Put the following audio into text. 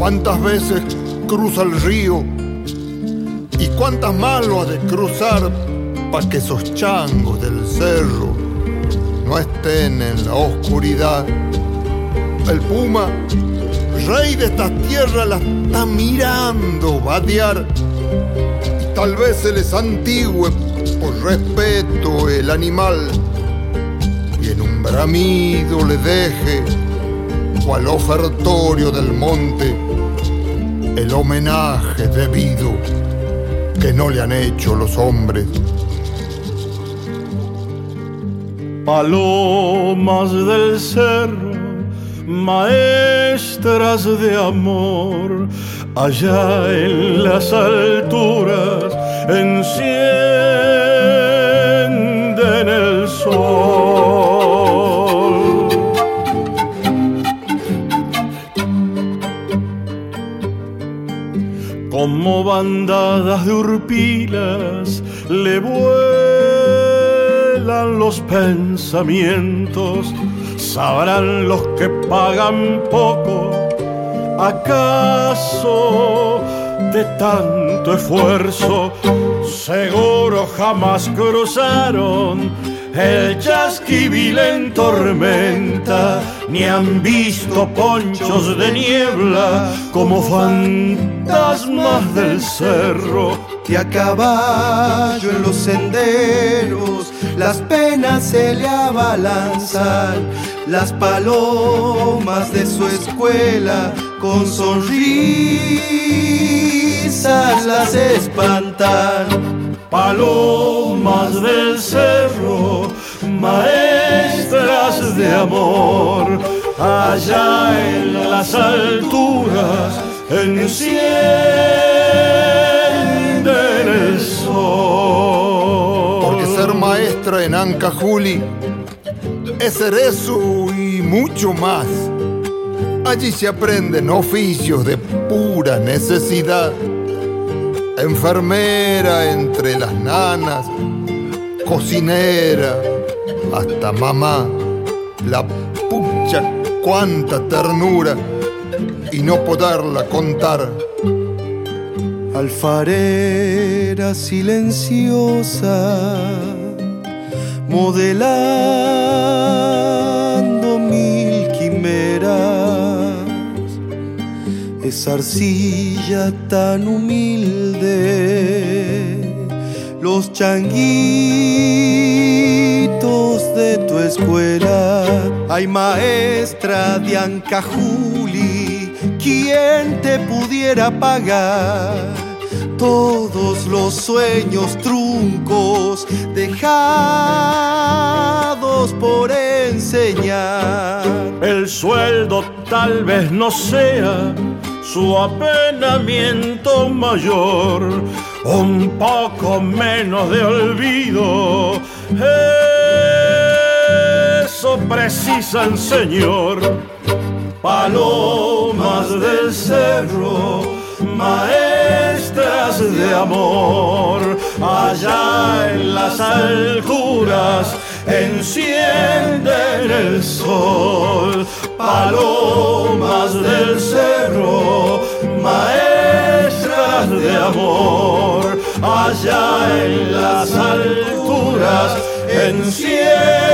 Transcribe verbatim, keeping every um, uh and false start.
¿Cuántas veces cruza el río? ¿Y cuántas más lo ha de cruzar pa' que esos changos del cerro no estén en la oscuridad? El puma, rey de estas tierras, la está mirando vadear. Y tal vez se les antigüe por respeto el animal y en un bramido le deje, cual ofertorio del monte, el homenaje debido que no le han hecho los hombres. Palomas del cerro, maestras de amor, allá en las alturas encienden el sol. Como bandadas de urpilas le vuelan los pensamientos. ¿Sabrán los que pagan poco? ¿Acaso de tanto esfuerzo? Seguro jamás cruzaron el chasquibil en tormenta, ni han visto ponchos de niebla como fantasmas del cerro. Que a caballo en los senderos las penas se le abalanzan, las palomas de su escuela con sonrisas las espantan. Palomas del cerro, maestras de amor, allá en las alturas encienden el sol. Porque ser maestra en Ancajuli es ser eso y mucho más. Allí se aprenden oficios de pura necesidad. Enfermera entre las nanas, cocinera, hasta mamá. La pucha, cuánta ternura y no poderla contar. Alfarera silenciosa, modelando mil quimeras. Esa arcilla tan humilde, los changuitos de tu escuela. Ay, maestra de Ancajuli, ¿quién te pudiera pagar todos los sueños truncos dejados por enseñar? El sueldo tal vez no sea su apenamiento mayor, un poco menos de olvido, eso precisan, señor. Palomas del cerro, maestras de amor, allá en las alturas encienden el sol. Palomas del cerro, maestras de amor, allá en las alturas encienden